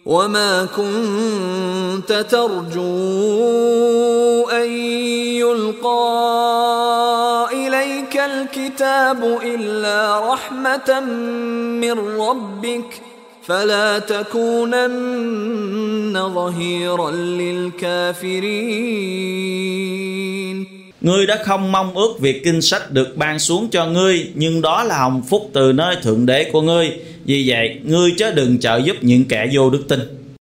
وما كنت ترجو أن يلقى إليك الكتاب إلا رحمة من ربك فلا تكونن ظهيرا للكافرين. Ngươi đã không mong ước việc kinh sách được ban xuống cho ngươi, nhưng đó là hồng phúc từ nơi Thượng Đế của ngươi. Vì vậy, ngươi chớ đừng trợ giúp những kẻ vô đức tin.